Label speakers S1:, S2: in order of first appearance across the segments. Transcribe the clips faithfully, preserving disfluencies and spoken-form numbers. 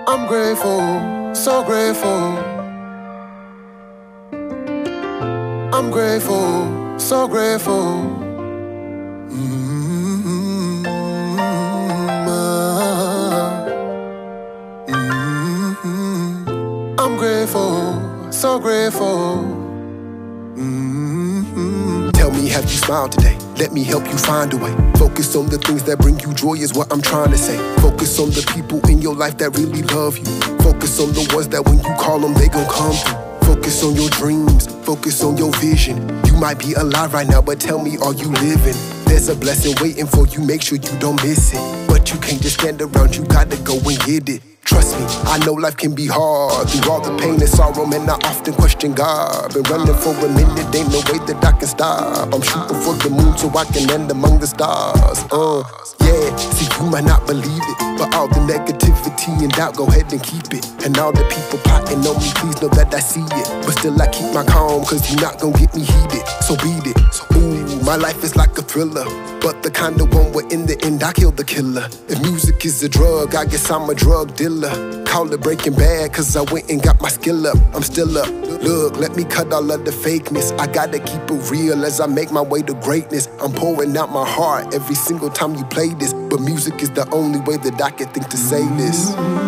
S1: I'm grateful, so grateful. I'm grateful, so grateful. Mm-hmm. Ah. Mm-hmm. I'm grateful, so grateful. Mm-hmm. Tell me, have you smiled today? Let me help you find a way. Focus on the things that bring you joy is what I'm trying to say. Focus on the people in your life that really love you. Focus on the ones that when you call them, they gon' come through. Focus on your dreams, focus on your vision. You might be alive right now, but tell me, are you living? There's a blessing waiting for you, make sure you don't miss it. But you can't just stand around, you gotta go and get it. Trust me, I know life can be hard. Through all the pain and sorrow, man, I often question God. Been running for a minute, ain't no way that I can stop. I'm shooting for the moon so I can land among the stars. Uh, yeah, see, you might not believe it, but all the negativity and doubt, go ahead and keep it. And all the people plotting on me, please know that I see it. But still I keep my calm, cause you're not gonna get me heated. So beat it. So, ooh, my life is like a thriller, but the kind of one where in the end I kill the killer. If music is a drug, I guess I'm a drug dealer. Call it Breaking Bad, cause I went and got my skill up. I'm still up. Look, let me cut all of the fakeness. I gotta keep it real as I make my way to greatness. I'm pouring out my heart every single time you play this, but music is the only way that I can think to say this.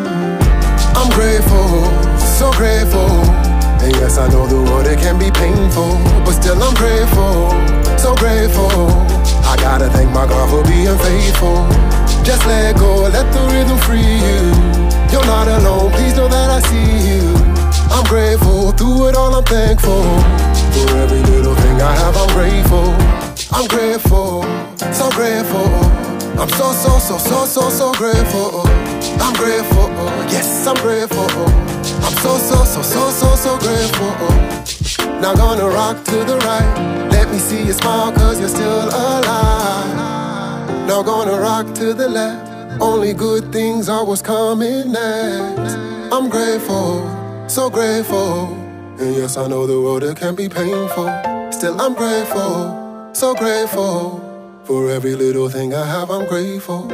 S1: I'm grateful, so grateful. And yes, I know the world, it can be painful, but still I'm grateful, so grateful. I gotta thank my God for being faithful. Just let go, let the rhythm free you. You're not alone, please know that I see you. I'm grateful, through it all I'm thankful. For every little thing I have, I'm grateful. I'm grateful, so grateful. I'm so, so, so, so, so, so grateful. I'm grateful, yes, I'm grateful. I'm so, so, so, so, so, so grateful. Now gonna rock to the right. Let me see you smile, cause you're still alive. Now gonna rock to the left. Only good things are what's coming next. I'm grateful, so grateful. And yes, I know the road, it can be painful. Still I'm grateful, so grateful. For every little thing I have, I'm grateful.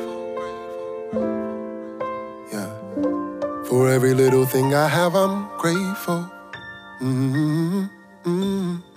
S1: Yeah. For every little thing I have, I'm grateful. Mm-hmm. Mm-hmm.